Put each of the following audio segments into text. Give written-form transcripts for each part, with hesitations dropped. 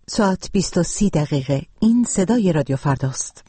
ساعت 20:30. این صدای رادیو فرداست.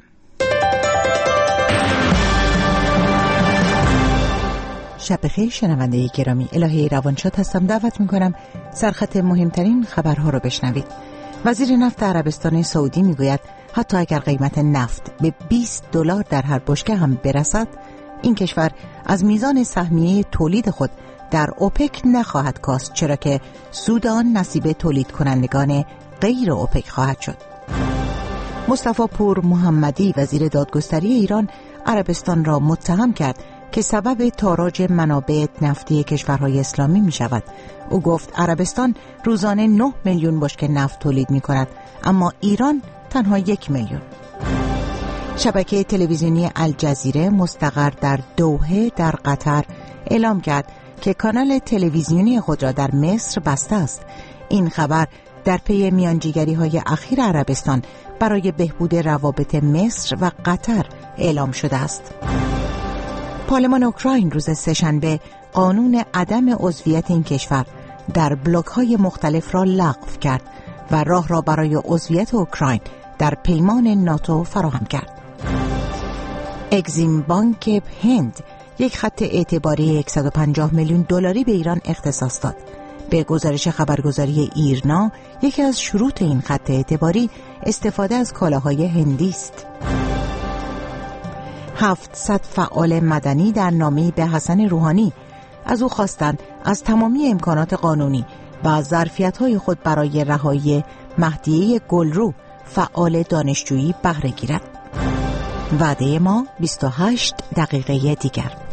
شب بخیر شنونده گرامی، الهه روانشاد هستم. دعوت میکنم سرخط مهمترین خبرها رو بشنوید. وزیر نفت عربستان سعودی میگوید حتی اگر قیمت نفت به $20 در هر بشکه هم برسد، این کشور از میزان سهمیه تولید خود در اوپک نخواهد کاست، چرا که سود آن نصیب تولید کنندگان غیر اوپک خواهد شد. مصطفی پور محمدی وزیر دادگستری ایران عربستان را متهم کرد که سبب تاراج منابع نفتی کشورهای اسلامی می شود. او گفت عربستان روزانه 9 میلیون بشکه نفت تولید می کند، اما ایران تنها 1 میلیون. شبکه تلویزیونی الجزیره مستقر در دوحه در قطر اعلام کرد که کانال تلویزیونی خود را در مصر بسته است. این خبر در پی میانجیگری‌های اخیر عربستان برای بهبود روابط مصر و قطر اعلام شده است. پارلمان اوکراین روز سه‌شنبه قانون عدم عضویت این کشور در بلوک‌های مختلف را لغو کرد و راه را برای عضویت اوکراین در پیمان ناتو فراهم کرد. اگزیم بانک هند یک خط اعتباری $150 میلیون به ایران اختصاص داد. به گزارش خبرگزاری ایرنا، یکی از شروط این خط اعتباری استفاده از کالاهای هندی است. 700 فعال مدنی در نامه‌ای به حسن روحانی از او خواستند از تمامی امکانات قانونی و ظرفیت‌های خود برای رهایی مهدیه گلرو فعال دانشجویی بهره گیرد. وعده ما 28 دقیقه دیگر.